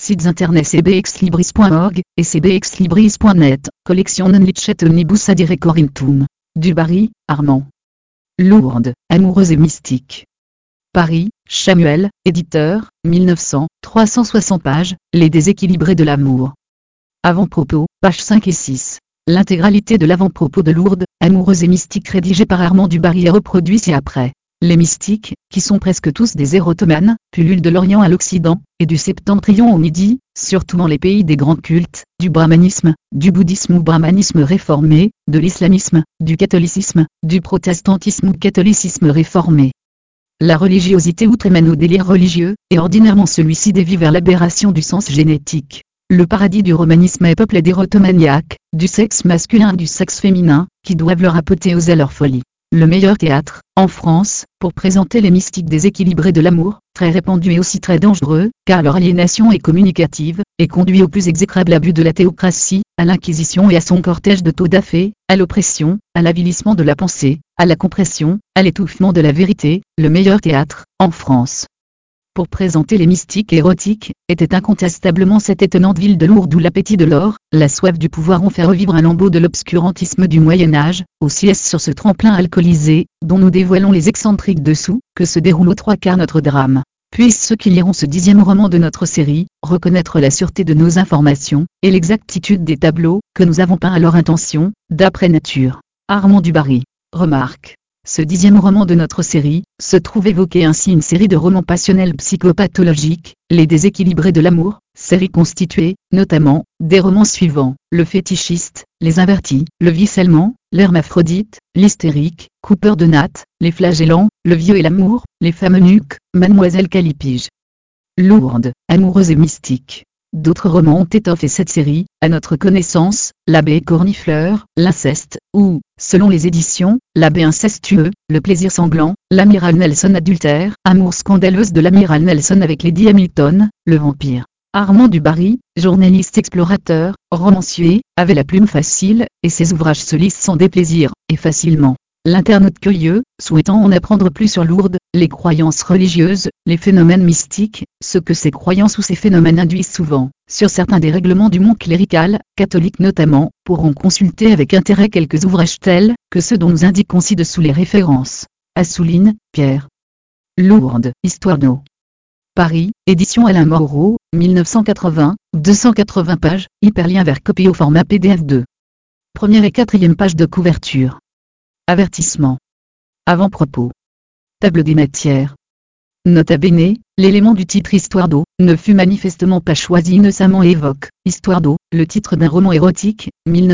Sites internet cbxlibris.org et cbxlibris.net. Collection non licet omnibus adire Corinthum. Du Barry, Armand. Lourdes, amoureuse et mystique. Paris, Chamuel, éditeur, 1900, 360 pages, Les déséquilibrés de l'amour. Avant-propos, pages 5 et 6. L'intégralité de l'avant-propos de Lourdes, amoureuse et mystique rédigé par Armand du Barry est reproduit ci-après. Les mystiques, qui sont presque tous des érotomanes, pullulent de l'Orient à l'Occident, et du Septentrion au Midi, surtout dans les pays des grands cultes, du brahmanisme, du bouddhisme ou brahmanisme réformé, de l'islamisme, du catholicisme, du protestantisme ou catholicisme réformé. La religiosité outre émane au délire religieux, et ordinairement celui-ci dévie vers l'aberration du sens génétique. Le paradis du romanisme est peuplé d'érotomaniaques, du sexe masculin et du sexe féminin, qui doivent leur apothéose à leur folie. Le meilleur théâtre, en France, pour présenter les mystiques déséquilibrés de l'amour, très répandus et aussi très dangereux, car leur aliénation est communicative, et conduit au plus exécrable abus de la théocratie, à l'inquisition et à son cortège de taux d'affaires, à l'oppression, à l'avilissement de la pensée, à la compression, à l'étouffement de la vérité, le meilleur théâtre, en France. Pour présenter les mystiques érotiques, était incontestablement cette étonnante ville de Lourdes où l'appétit de l'or, la soif du pouvoir ont fait revivre un lambeau de l'obscurantisme du Moyen-Âge, aussi est-ce sur ce tremplin alcoolisé, dont nous dévoilons les excentriques dessous, que se déroule aux trois quarts notre drame. Puissent ceux qui liront ce 10e roman de notre série, reconnaître la sûreté de nos informations, et l'exactitude des tableaux, que nous avons peints à leur intention, d'après nature. Armand du Barry. Remarque. Ce 10e roman de notre série, se trouve évoquer ainsi une série de romans passionnels psychopathologiques, Les déséquilibrés de l'amour, série constituée, notamment, des romans suivants, Le fétichiste, Les invertis, Le vicellement, L'hermaphrodite, L'hystérique, Coupeur de nattes, Les flagellants, Le vieux et l'amour, Les femmes eunuques, Mademoiselle Calipige. Lourdes, amoureuse et mystique. D'autres romans ont étoffé cette série, à notre connaissance, L'abbé cornifleur, L'inceste, ou, selon les éditions, L'abbé incestueux, Le plaisir sanglant, L'amiral Nelson adultère, Amour scandaleuse de l'amiral Nelson avec Lady Hamilton, Le vampire. Armand du Barry, journaliste explorateur, romancier, avait la plume facile, et ses ouvrages se lisent sans déplaisir, et facilement. L'internaute curieux, souhaitant en apprendre plus sur Lourdes, les croyances religieuses, les phénomènes mystiques, ce que ces croyances ou ces phénomènes induisent souvent, sur certains des règlements du monde clérical, catholique notamment, pourront consulter avec intérêt quelques ouvrages tels que ceux dont nous indiquons ci-dessous les références. Assouline, Pierre. Lourdes, Histoire d'eau. Paris, édition Alain Moreau, 1980, 280 pages, hyperlien vers copie au format PDF 2. Première et quatrième page de couverture. Avertissement. Avant-propos. Table des matières. Nota bene, l'élément du titre Histoire d'eau ne fut manifestement pas choisi innocemment et évoque Histoire d'eau, le titre d'un roman érotique,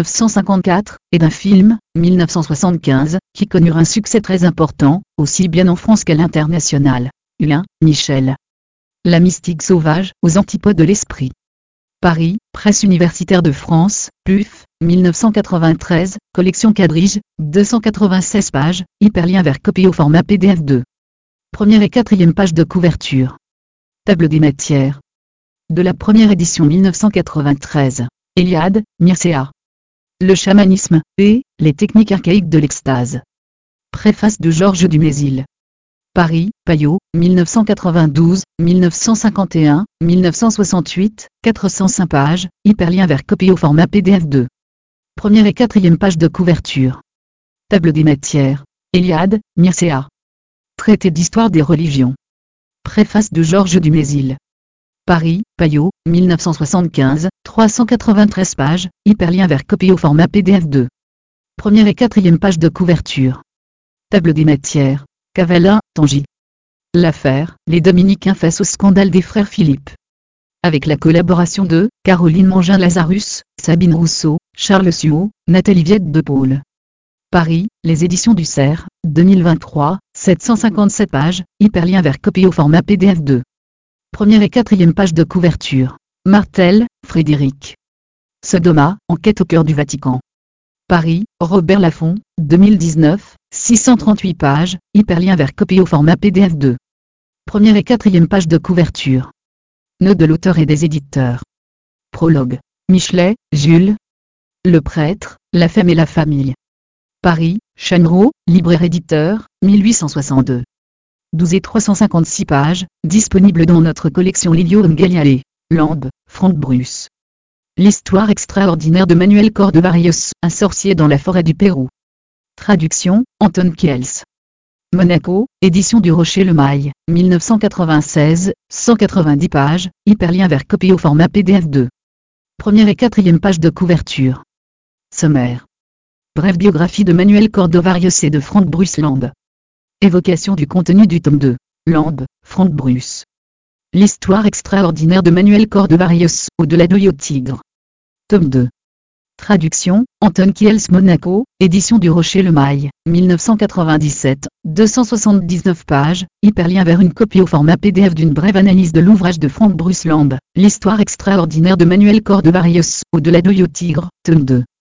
1954, et d'un film, 1975, qui connurent un succès très important, aussi bien en France qu'à l'international. Hulin, Michel. La mystique sauvage, aux antipodes de l'esprit. Paris, Presse universitaire de France, PUF, 1993, collection Quadrige, 296 pages, hyperlien vers copie au format PDF 2. Première et quatrième page de couverture. Table des matières. De la première édition 1993. Eliade, Mircea. Le chamanisme, et les techniques archaïques de l'extase. Préface de Georges Dumézil. Paris, Payot, 1992, 1951, 1968, 405 pages, hyperlien vers copie au format PDF 2. Première et quatrième page de couverture. Table des matières. Eliade, Mircea. Traité d'histoire des religions. Préface de Georges Dumézil. Paris, Payot, 1975, 393 pages, hyperlien vers copie au format PDF 2. Première et quatrième page de couverture. Table des matières. Cavallin, Tangy. L'affaire, les Dominicains face au scandale des frères Philippe. Avec la collaboration de Caroline Mangin-Lazarus, Sabine Rousseau, Charles Suot, Nathalie Viette de Paul. Paris, les éditions du Cerf, 2023, 757 pages, hyperlien vers copie au format PDF 2. Première et quatrième page de couverture. Martel, Frédéric. Sodoma, enquête au cœur du Vatican. Paris, Robert Laffont, 2019, 638 pages, hyperlien vers copie au format PDF 2. Première et quatrième page de couverture. Note de l'auteur et des éditeurs. Prologue. Michelet, Jules. Le prêtre, la femme et la famille. Paris, Chamereau, libraire-éditeur, 1862. 12 et 356 pages, disponibles dans notre collection Lilium Galliale. Lambe, Franck-Bruce. L'histoire extraordinaire de Manuel Cordovarius, un sorcier dans la forêt du Pérou. Traduction, Anton Kiels. Monaco, édition du Rocher Le Mail, 1996, 190 pages, hyperlien vers copie au format PDF 2. Première et quatrième page de couverture. Sommaire. Brève biographie de Manuel Cordovarius et de Franck-Bruce Lambe. Évocation du contenu du tome 2. Lambe, Franck-Bruce. L'histoire extraordinaire de Manuel Cordovarius, au-delà d'œil au tigre. Tome 2. Traduction, Anton Kiels Monaco, édition du Rocher Le Mail, 1997, 279 pages, hyperlien vers une copie au format PDF d'une brève analyse de l'ouvrage de Franck-Bruce Lambe, L'histoire extraordinaire de Manuel Cordovarius, au-delà d'œil au tigre, tome 2.